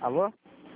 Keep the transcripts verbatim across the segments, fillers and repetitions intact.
Alô?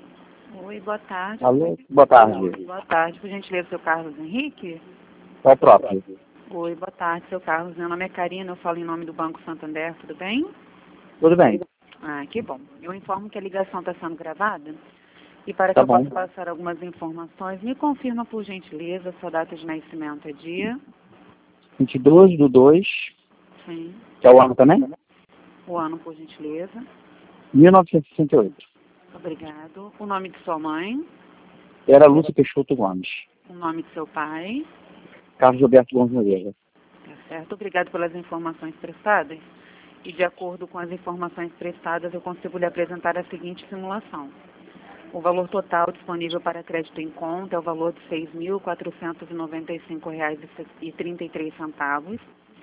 Oi, boa tarde. Alô? Boa tarde. Boa tarde, por gentileza, seu Carlos Henrique? É o próprio. Oi, boa tarde, seu Carlos. Meu nome é Karina, eu falo em nome do Banco Santander, tudo bem? Tudo bem. Ah, que bom. Eu informo que a ligação está sendo gravada e para que Tá eu bom. possa passar algumas informações, me confirma, por gentileza, sua data de nascimento é dia? vinte e dois do dois, Sim. que é o ano também? O ano, por gentileza. mil novecentos e sessenta e oito. Obrigado. O nome de sua mãe? Era Lúcia Peixoto Gomes. O nome de seu pai? Carlos Alberto Gomes Moreira. Tá certo. Obrigado pelas informações prestadas. E de acordo com as informações prestadas, eu consigo lhe apresentar a seguinte simulação. O valor total disponível para crédito em conta é o valor de seis mil quatrocentos e noventa e cinco reais e trinta e três centavos,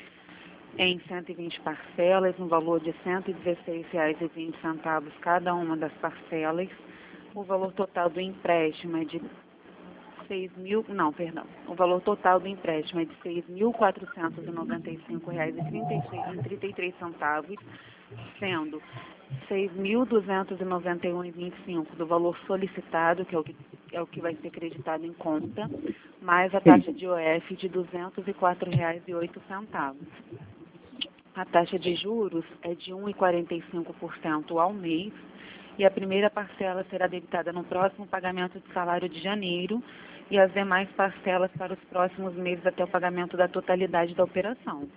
em cento e vinte parcelas, no valor de cento e dezesseis reais e vinte centavos cada uma das parcelas. O valor total do empréstimo é de seis mil, não, perdão. O valor total do empréstimo é de seis mil quatrocentos e noventa e cinco reais e trinta e três centavos, sendo seis mil duzentos e noventa e um reais e vinte e cinco centavos do valor solicitado, que é o que, é o que vai ser creditado em conta, mais a taxa de O F de duzentos e quatro reais e oito centavos. A taxa de juros é de um vírgula quarenta e cinco por cento ao mês e a primeira parcela será debitada no próximo pagamento de salário de janeiro e as demais parcelas para os próximos meses até o pagamento da totalidade da operação.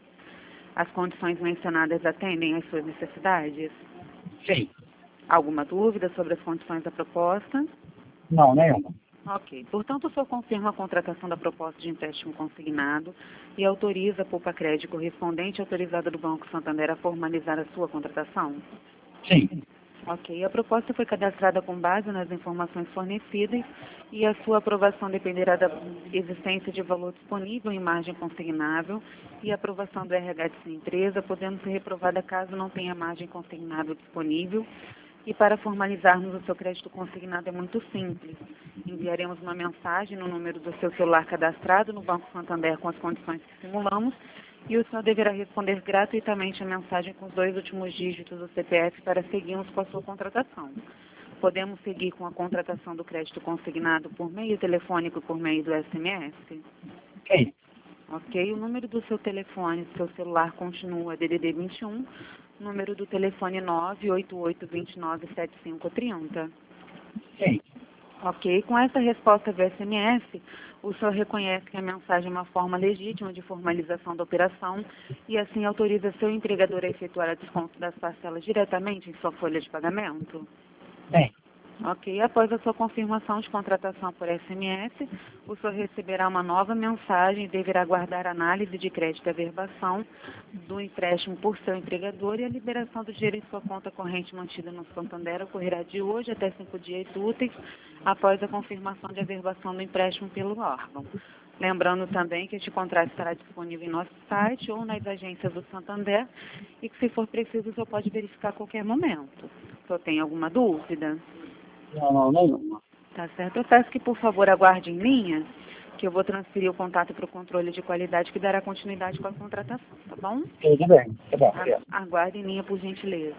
As condições mencionadas atendem às suas necessidades? Sim. Alguma dúvida sobre as condições da proposta? Não, nenhuma. Ok. Portanto, o senhor confirma a contratação da proposta de empréstimo consignado e autoriza a Poupa Crédito correspondente autorizada do Banco Santander a formalizar a sua contratação? Sim. Ok. A proposta foi cadastrada com base nas informações fornecidas e a sua aprovação dependerá da existência de valor disponível em margem consignável e aprovação do R H de sua empresa, podendo ser reprovada caso não tenha margem consignável disponível. E para formalizarmos o seu crédito consignado é muito simples. Enviaremos uma mensagem no número do seu celular cadastrado no Banco Santander com as condições que simulamos e o senhor deverá responder gratuitamente a mensagem com os dois últimos dígitos do C P F para seguirmos com a sua contratação. Podemos seguir com a contratação do crédito consignado por meio telefônico e por meio do S M S? Sim. Ok. O número do seu telefone, do seu celular continua D D D vinte e um, número do telefone nove oito oito, dois nove, sete cinco três zero. Sim. Ok. Com essa resposta do S M S, o senhor reconhece que a mensagem é uma forma legítima de formalização da operação e assim autoriza seu empregador a efetuar a desconto das parcelas diretamente em sua folha de pagamento? Sim. Ok. Após a sua confirmação de contratação por S M S, o senhor receberá uma nova mensagem e deverá aguardar a análise de crédito e averbação do empréstimo por seu empregador e a liberação do dinheiro em sua conta corrente mantida no Santander ocorrerá de hoje até cinco dias úteis após a confirmação de averbação do empréstimo pelo órgão. Lembrando também que este contrato estará disponível em nosso site ou nas agências do Santander e que, se for preciso, o senhor pode verificar a qualquer momento. O senhor tem alguma dúvida? Não, não, nenhuma. Tá certo. Eu peço que, por favor, aguarde em linha, que eu vou transferir o contato para o controle de qualidade que dará continuidade com a contratação, tá bom? Tudo bem. Tá bom. A- Aguarde em linha, por gentileza.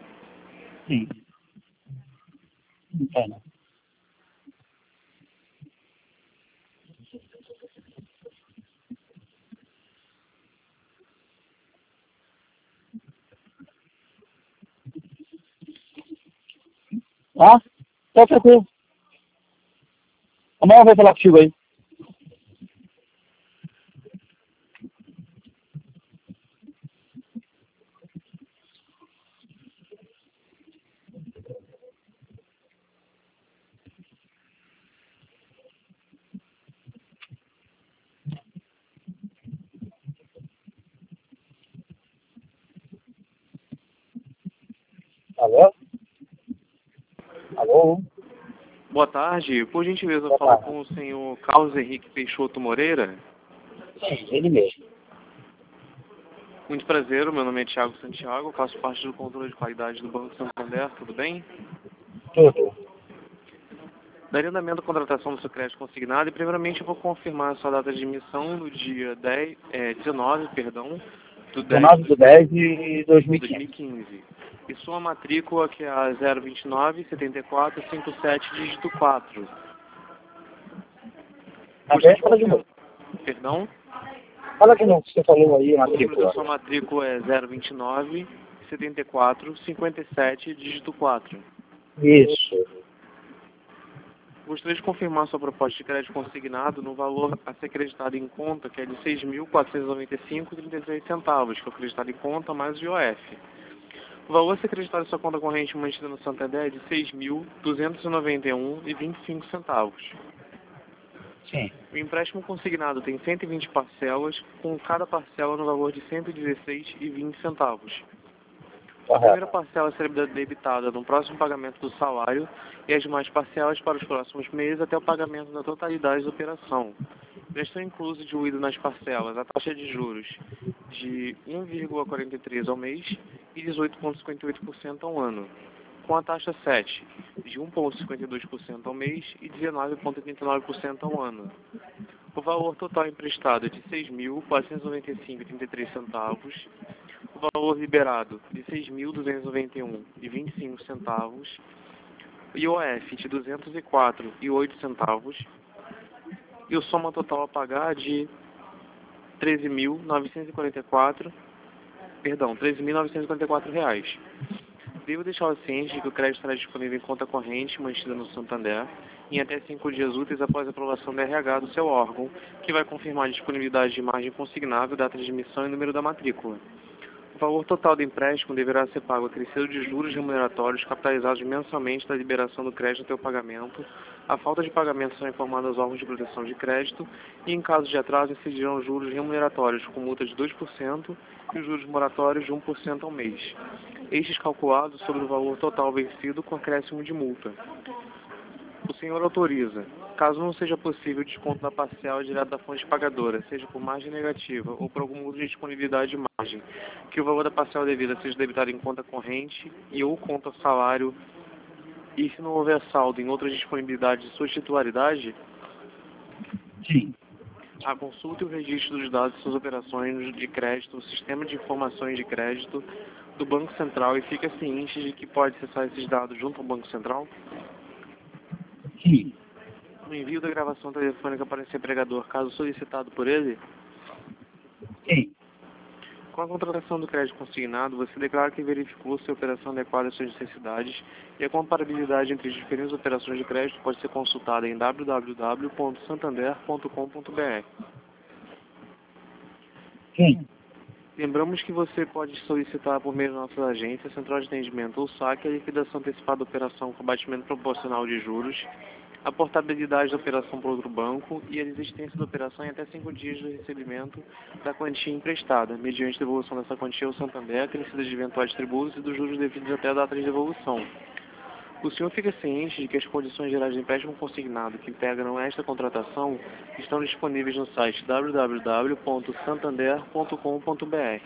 Sim. Entendo. Ah? Tá tranquilo. Amanhã eu vou falar contigo aí. Alô? Alô? Boa tarde. Por gentileza, eu Boa falo tarde. com o senhor Carlos Henrique Peixoto Moreira. Sim, ele mesmo. Muito prazer, o meu nome é Thiago Santiago, faço parte do controle de qualidade do Banco Santander, tudo bem? Tudo. Daria andamento à contratação do seu crédito consignado e, primeiramente, eu vou confirmar a sua data de emissão no dia dez, é, dezenove, perdão, do dez dezenove de de dez de dois mil e dois mil e quinze. quinze. e sua matrícula, que é a zero vinte e nove, setenta e quatro, cinquenta e sete, dígito quatro. Até fala de novo. Perdão? Fala de novo que você falou aí, O número da matrícula. sua matrícula é zero vinte e nove, setenta e quatro, cinquenta e sete, dígito quatro. Isso. Gostaria de confirmar sua proposta de crédito consignado no valor a ser acreditado em conta, que é de seis mil quatrocentos e noventa e cinco reais e trinta e três centavos, que é acreditado em conta mais o I O F. O valor a ser acreditado em sua conta corrente mantida no Santander é de seis mil duzentos e noventa e um reais e vinte e cinco centavos. Sim. O empréstimo consignado tem cento e vinte parcelas, com cada parcela no valor de cento e dezesseis reais e vinte centavos. A primeira Correto. parcela será debitada no próximo pagamento do salário e as demais parcelas para os próximos meses até o pagamento da totalidade da operação. Estão incluso diluído nas parcelas a taxa de juros de um vírgula quarenta e três por cento ao mês e dezoito vírgula cinquenta e oito por cento ao ano, com a taxa sete de um vírgula cinquenta e dois por cento ao mês e dezenove vírgula trinta e nove por cento ao ano. O valor total emprestado é de seis mil quatrocentos e noventa e cinco reais e trinta e três centavos. O valor liberado de seis mil duzentos e noventa e um reais e vinte e cinco centavos. I O F de duzentos e quatro reais e oito centavos. E o soma total a pagar de treze mil novecentos e quarenta e quatro, perdão, treze mil novecentos e quarenta e quatro reais. Devo deixar ciente de que o crédito estará disponível em conta corrente mantida no Santander em até cinco dias úteis após a aprovação do R H do seu órgão, que vai confirmar a disponibilidade de margem consignável, data de emissão e número da matrícula. O valor total do empréstimo deverá ser pago acrescido de juros remuneratórios capitalizados mensalmente da liberação do crédito até o pagamento. A falta de pagamento será informada aos órgãos de proteção de crédito e, em caso de atraso, incidirão juros remuneratórios com multa de dois por cento e os juros moratórios de um por cento ao mês. Estes calculados sobre o valor total vencido com acréscimo de multa. O senhor autoriza, caso não seja possível o desconto da parcela direto da fonte pagadora, seja por margem negativa ou por algum outro de disponibilidade de margem, que o valor da parcela devida seja debitado em conta corrente e ou conta salário, e se não houver saldo em outras disponibilidades de sua titularidade, Sim. a consulta e o registro dos dados de suas operações de crédito no sistema de informações de crédito do Banco Central e fica ciente de que pode acessar esses dados junto ao Banco Central. Sim. O envio da gravação telefônica para esse empregador, caso solicitado por ele. Sim. Com a contratação do crédito consignado, você declara que verificou se a operação adequada às suas necessidades e a comparabilidade entre as diferentes operações de crédito pode ser consultada em w w w ponto santander ponto com ponto b r. Sim. Lembramos que você pode solicitar por meio da nossa agência, central de atendimento ou saque, a liquidação antecipada da operação com abatimento proporcional de juros, a portabilidade da operação para outro banco e a desistência da operação em até cinco dias do recebimento da quantia emprestada, mediante devolução dessa quantia ao Santander, acrescida de eventuais tributos e dos juros devidos até a data de devolução. O senhor fica ciente de que as condições gerais de empréstimo consignado que integram esta contratação estão disponíveis no site w w w ponto santander ponto com ponto b r.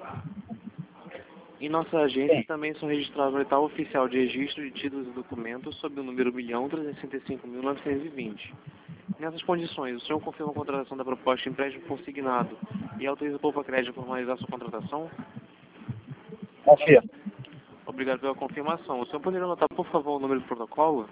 Em nossa agência Sim. também são registrados o edital oficial de registro de títulos e documentos sob o número um milhão trezentos e sessenta e cinco mil novecentos e vinte. Nessas condições, o senhor confirma a contratação da proposta de empréstimo consignado e autoriza o Poupa Crédito a formalizar sua contratação? Confirmo. Obrigado pela confirmação. O senhor poderia anotar, por favor, o número do protocolo?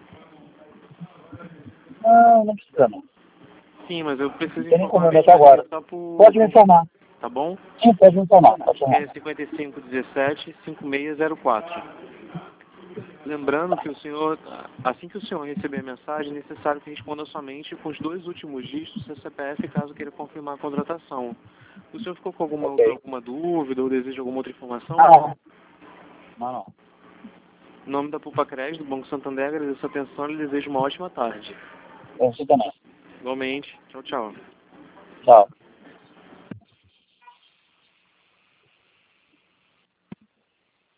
Não, não precisa não. Sim, mas eu preciso Tem como informar anotar agora. só por... Pode me informar. Tá bom? Sim, pode me informar. Pode É informar. cinquenta e cinco dezessete, cinquenta e seis zero quatro. Lembrando que o senhor, assim que o senhor receber a mensagem, é necessário que responda somente com os dois últimos dígitos do seu C P F, caso queira confirmar a contratação. O senhor ficou com alguma, Ok. alguma dúvida ou deseja alguma outra informação? Não. Não, não. Em nome da Poupa Crédito do Banco Santander, agradeço a atenção e lhe desejo uma ótima tarde. Você também. Igualmente. Tchau, tchau. Tchau.